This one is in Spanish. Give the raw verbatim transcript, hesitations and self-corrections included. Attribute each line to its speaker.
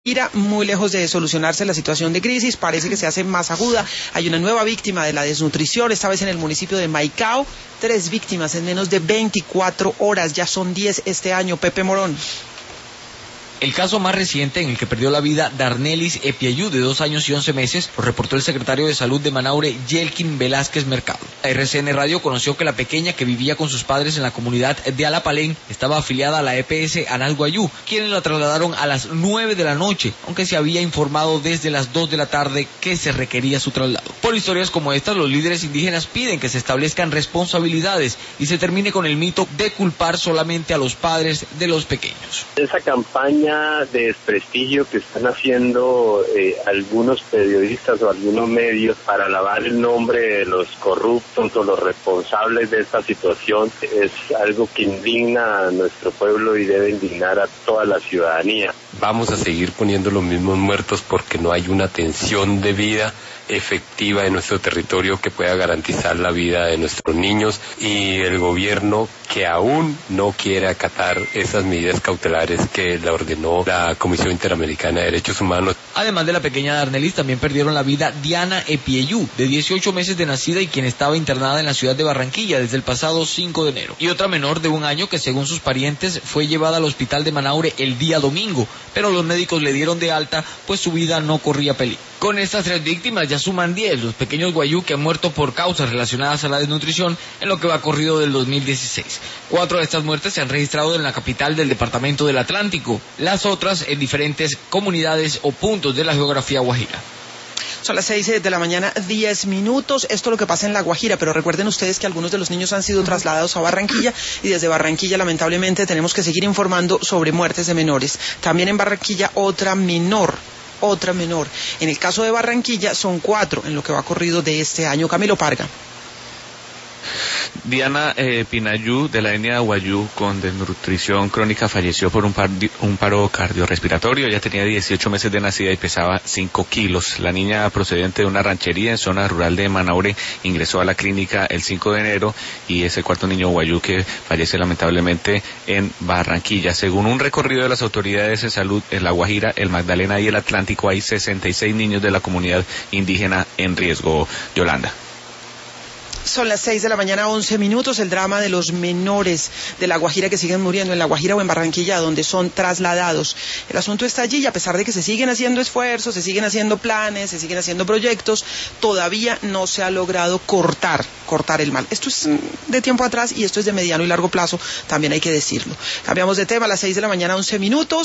Speaker 1: Mira, muy lejos de solucionarse la situación de crisis, parece que se hace más aguda. Hay una nueva víctima de la desnutrición, esta vez en el municipio de Maicao. Tres víctimas en menos de veinticuatro horas, ya son diez este año. Pepe Morón.
Speaker 2: El caso más reciente en el que perdió la vida Darnelis Epiayú, de dos años y once meses, lo reportó el secretario de Salud de Manaure, Yelkin Velázquez Mercado. R C N Radio conoció que la pequeña, que vivía con sus padres en la comunidad de Alapalén, estaba afiliada a la E P S Anal Guayú, quienes la trasladaron a las nueve de la noche, aunque se había informado desde las dos de la tarde que se requería su traslado. Por historias como estas, los líderes indígenas piden que se establezcan responsabilidades y se termine con el mito de culpar solamente a los padres de los pequeños.
Speaker 3: Esa campaña de desprestigio que están haciendo eh, algunos periodistas o algunos medios para lavar el nombre de los corruptos o los responsables de esta situación es algo que indigna a nuestro pueblo y debe indignar a toda la ciudadanía.
Speaker 4: Vamos a seguir poniendo los mismos muertos porque no hay una atención debida efectiva en nuestro territorio que pueda garantizar la vida de nuestros niños, y el gobierno que aún no quiere acatar esas medidas cautelares que le ordenó la Comisión Interamericana de Derechos Humanos.
Speaker 2: Además de la pequeña Darnelis, también perdieron la vida Diana Epiayú, de dieciocho meses de nacida y quien estaba internada en la ciudad de Barranquilla desde el pasado cinco de enero. Y otra menor de un año que, según sus parientes, fue llevada al hospital de Manaure el día domingo, pero los médicos le dieron de alta, pues su vida no corría peligro. Con estas tres víctimas ya suman diez los pequeños guayú que han muerto por causas relacionadas a la desnutrición en lo que va corrido del dos mil dieciséis. Cuatro de estas muertes se han registrado en la capital del departamento del Atlántico, las otras en diferentes comunidades o puntos de la geografía guajira.
Speaker 1: Son las seis de la mañana, diez minutos. Esto es lo que pasa en La Guajira, pero recuerden ustedes que algunos de los niños han sido trasladados a Barranquilla, y desde Barranquilla lamentablemente tenemos que seguir informando sobre muertes de menores. También en Barranquilla otra menor. otra menor. En el caso de Barranquilla son cuatro en lo que va corrido de este año. Camilo Parga.
Speaker 5: Diana eh, Pinayú, de la etnia Guayú, con desnutrición crónica, falleció por un, par, un paro cardiorrespiratorio. Ella tenía dieciocho meses de nacida y pesaba cinco kilos. La niña, procedente de una ranchería en zona rural de Manaure, ingresó a la clínica el cinco de enero, y es el cuarto niño Guayú que fallece lamentablemente en Barranquilla. Según un recorrido de las autoridades de salud en La Guajira, el Magdalena y el Atlántico, hay sesenta y seis niños de la comunidad indígena en riesgo. Yolanda.
Speaker 1: Son las seis de la mañana, once minutos. El drama de los menores de La Guajira que siguen muriendo en La Guajira o en Barranquilla, donde son trasladados. El asunto está allí, y a pesar de que se siguen haciendo esfuerzos, se siguen haciendo planes, se siguen haciendo proyectos, todavía no se ha logrado cortar, cortar el mal. Esto es de tiempo atrás y esto es de mediano y largo plazo, también hay que decirlo. Cambiamos de tema, a las seis de la mañana, once minutos.